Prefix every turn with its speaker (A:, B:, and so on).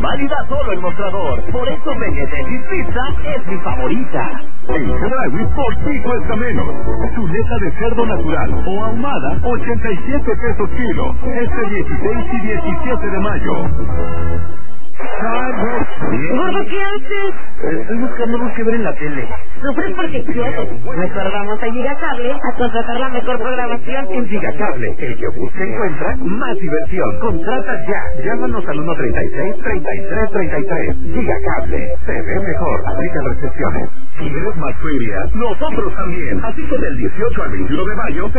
A: válida solo en Mostrador. Por eso Benedetti Pizza es mi favorita.
B: En Chedraui por ti cuesta menos. Chuleta de cerdo natural o ahumada, 87 pesos kilo. Este 16 y 17 de mayo.
C: Gordo, ¿qué haces?
A: Estoy buscando algo que ver en la tele.
C: Sufres porque quieres. Mejor vamos a Gigacable a contratar la mejor programación.
A: En Gigacable, el que busca encuentra más diversión. Contrata ya. Llámanos al 136-3333. Gigacable. Se ve mejor. Aplica restricciones.
B: Si eres más feria, nosotros también. Así que del 18 al 21 de mayo